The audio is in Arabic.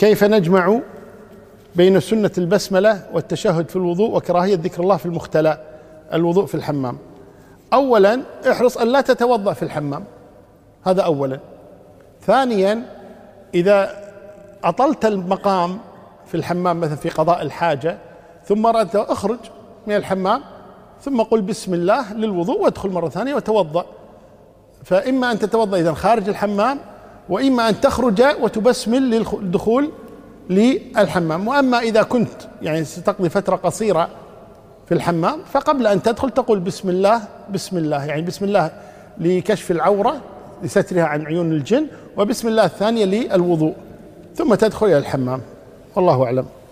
كيف نجمع بين سنة البسملة والتشهد في الوضوء وكراهية ذكر الله في المختلى، الوضوء في الحمام؟ أولا احرص أن لا تتوضأ في الحمام، هذا أولا. ثانيا إذا أطلت المقام في الحمام مثلا في قضاء الحاجة ثم أردت أخرج من الحمام ثم قل بسم الله للوضوء وادخل مرة ثانية وتوضأ. فإما أن تتوضأ إذا خارج الحمام، وإما أن تخرج وتبسمل للدخول للحمام. وأما إذا كنت يعني ستقضي فترة قصيرة في الحمام فقبل أن تدخل تقول بسم الله بسم الله، يعني بسم الله لكشف العورة لسترها عن عيون الجن، وبسم الله الثانية للوضوء، ثم تدخل إلى الحمام. والله أعلم.